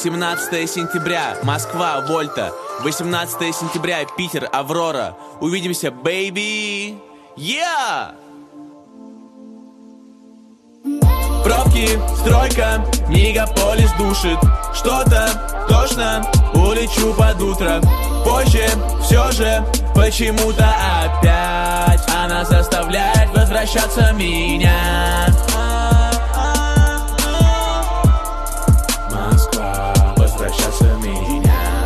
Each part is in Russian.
17 сентября, Москва, Вольта. 18 сентября, Питер, Аврора. Увидимся, бэйби! Yeah! Пробки, стройка, мегаполис душит. Что-то тошно, улечу под утро. Позже, все же, почему-то опять она заставляет возвращаться меня. Москва, возвращаться меня.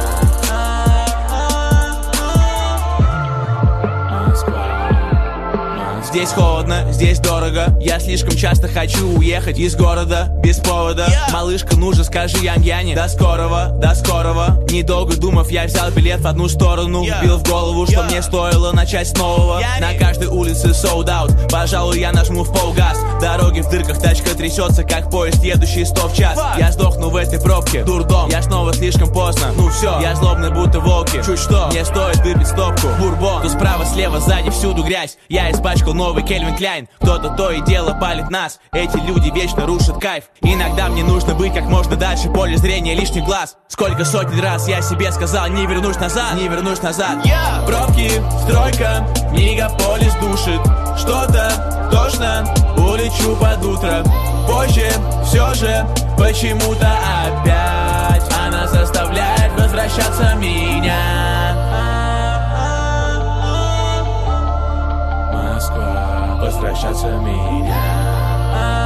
Здесь холодно, здесь дорого. Я слишком часто хочу уехать из города без повода. Малышка, ну же скажи Ян-Яне: до скорого, до скорого. Недолго думав, я взял билет в одну сторону. Бил в голову, что мне стоило начать с нового. На каждой улице sold out. Пожалуй, я нажму в полгаз. Дороги в дырках, тачка трясется, как поезд, едущий 100 в час. Я сдохну в этой пробке, дурдом. Я снова слишком поздно, ну все. Я злобный, будто волки. Чуть что, мне стоит выпить стопку бурбон. То справа, слева, сзади, всюду грязь. Я испачкал новый Кельвин Кляйн. Кто-то то и дело палит нас. Эти люди вечно рушат кайф. Иногда мне нужно быть как можно дальше, поле зрения лишний глаз. Сколько сотен раз я себе сказал: не вернусь назад, не вернусь назад. Пробки, стройка, мегаполис душит. Что-то тошно, улечу под утро. Позже, все же, почему-то опять она заставляет возвращаться меня. Москва, возвращаться меня.